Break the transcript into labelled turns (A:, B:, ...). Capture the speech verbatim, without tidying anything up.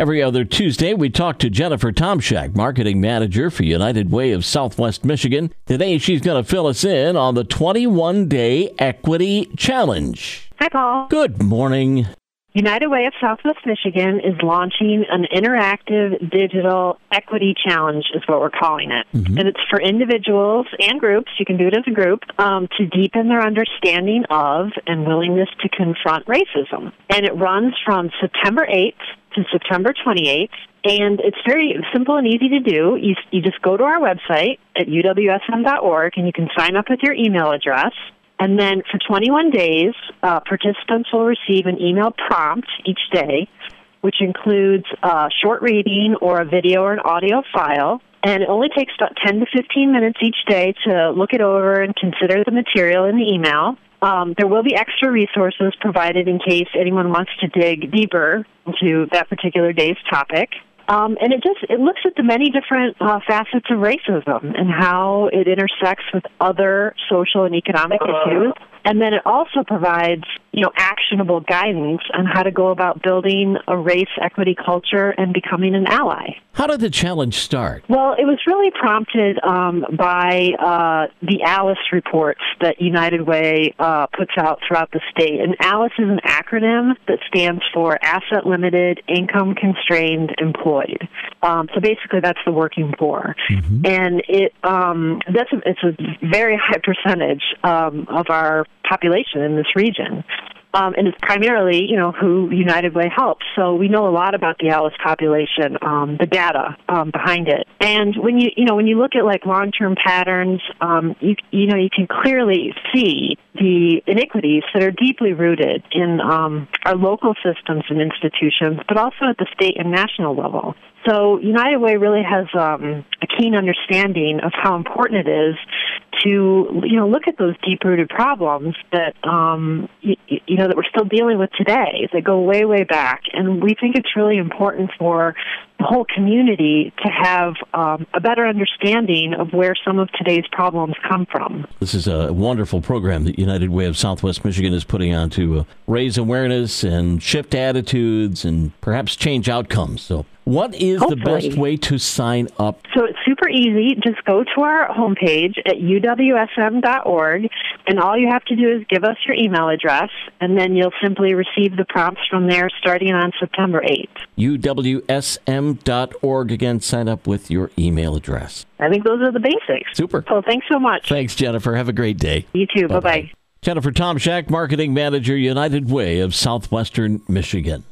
A: Every other Tuesday, we talk to Jennifer Tomczak, Marketing Manager for United Way of Southwest Michigan. Today, she's going to fill us in on the twenty-one day Equity Challenge.
B: Hi, Paul.
A: Good morning.
B: United Way of Southwest Michigan is launching an interactive digital equity challenge, is what we're calling it. Mm-hmm. And it's for individuals and groups, you can do it as a group, um, to deepen their understanding of and willingness to confront racism. And it runs from September eighth to September twenty-eighth. And it's very simple and easy to do. You, you just go to our website at U W S M dot org, and you can sign up with your email address. And then for twenty-one days, uh, participants will receive an email prompt each day, which includes a short reading or a video or an audio file. And it only takes about ten to fifteen minutes each day to look it over and consider the material in the email. Um, there will be extra resources provided in case anyone wants to dig deeper into that particular day's topic. Um, and it just it looks at the many different uh, facets of racism and how it intersects with other social and economic issues. And then it also provides, you know, actionable guidance on how to go about building a race equity culture and becoming an ally.
A: How did the challenge start?
B: Well, it was really prompted um, by uh, the ALICE reports that United Way uh, puts out throughout the state. And ALICE is an acronym that stands for Asset Limited, Income Constrained, Employed. Um, so basically, that's the working poor. Mm-hmm. And it um, that's a, it's a very high percentage um, of our population in this region. Um, and it's primarily, you know, who United Way helps. So we know a lot about the ALICE population, um, the data um, behind it. And when you, you know, when you look at like long-term patterns, um, you, you know, you can clearly see the inequities that are deeply rooted in um, our local systems and institutions, but also at the state and national level. So United Way really has um, a keen understanding of how important it is to, you know, look at those deep-rooted problems that, um, you, you know, that we're still dealing with today. They go way, way back. And we think it's really important for the whole community to have um, a better understanding of where some of today's problems come from.
A: This is a wonderful program that United Way of Southwest Michigan is putting on to uh, raise awareness and shift attitudes and perhaps change outcomes. So what is Hopefully. the best way to sign up?
B: So it's super easy. Just go to our homepage at U W S M dot org, and all you have to do is give us your email address, and then you'll simply receive the prompts from there starting on September eighth.
A: U W S M dot org. Again, sign up with your email address.
B: I think those are the basics.
A: Super.
B: So thanks so much.
A: Thanks, Jennifer. Have a great day.
B: You too. Bye-bye.
A: Bye-bye. Jennifer Tomczak, Marketing Manager, United Way of Southwestern Michigan.